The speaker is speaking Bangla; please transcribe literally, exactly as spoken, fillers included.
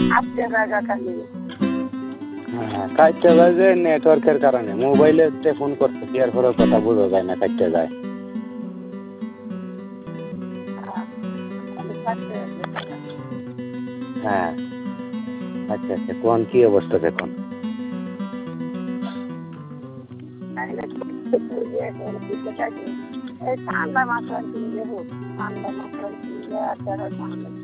আজকে জায়গা খালি হ্যাঁ কাটতে যায় যে নেটওয়ার্কের কারণে মোবাইলে ফোন করতে দেওয়ার পরেও কথা বোঝা যায় না কাটতে যায়। হ্যাঁ আচ্ছা আচ্ছা কোন কি অবস্থা দেখুন? ঠান্ডা মাত্রা কিনলে ঠান্ডা মাত্রা কিনলে